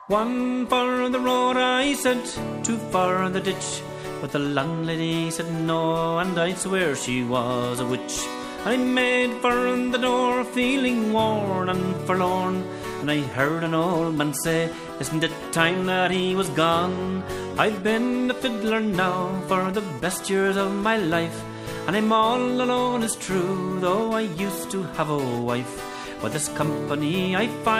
One for the road, I said, two for the ditch. But the landlady said no, and I'd swear she was a witch. I made for the door, feeling worn and forlorn, and I heard an old man say, isn't it time that he was gone? I've been a fiddler now for the best years of my life, and I'm all alone, it's true, though I used to have a wife. With this company I find